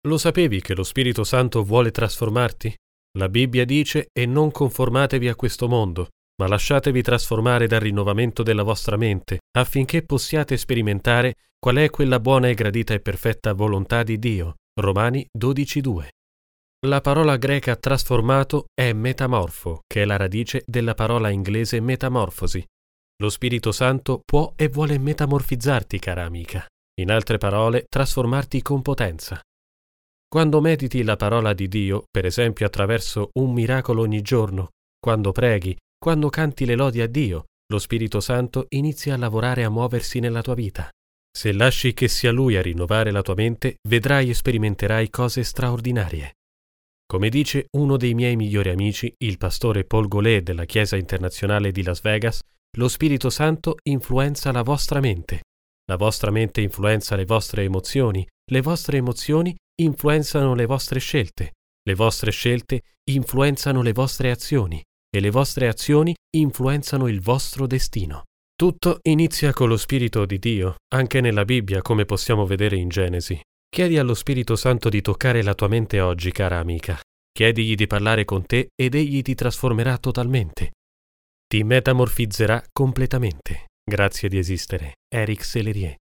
Lo sapevi che lo Spirito Santo vuole trasformarti? La Bibbia dice: e non conformatevi a questo mondo, ma lasciatevi trasformare dal rinnovamento della vostra mente, affinché possiate sperimentare qual è quella buona e gradita e perfetta volontà di Dio. Romani 12:2. La parola greca trasformato è metamorfo, che è la radice della parola inglese metamorfosi. Lo Spirito Santo può e vuole metamorfizzarti, cara amica. In altre parole, trasformarti con potenza. Quando mediti la parola di Dio, per esempio attraverso un miracolo ogni giorno, quando preghi, quando canti le lodi a Dio, lo Spirito Santo inizia a lavorare e a muoversi nella tua vita. Se lasci che sia Lui a rinnovare la tua mente, vedrai e sperimenterai cose straordinarie. Come dice uno dei miei migliori amici, il pastore Paul Goulet della Chiesa Internazionale di Las Vegas, lo Spirito Santo influenza la vostra mente. La vostra mente influenza le vostre emozioni influenzano le vostre scelte influenzano le vostre azioni e le vostre azioni influenzano il vostro destino. Tutto inizia con lo Spirito di Dio, anche nella Bibbia, come possiamo vedere in Genesi. Chiedi allo Spirito Santo di toccare la tua mente oggi, cara amica. Chiedigli di parlare con te ed egli ti trasformerà totalmente. Ti metamorfizzerà completamente. Grazie di esistere. Eric Sellerier.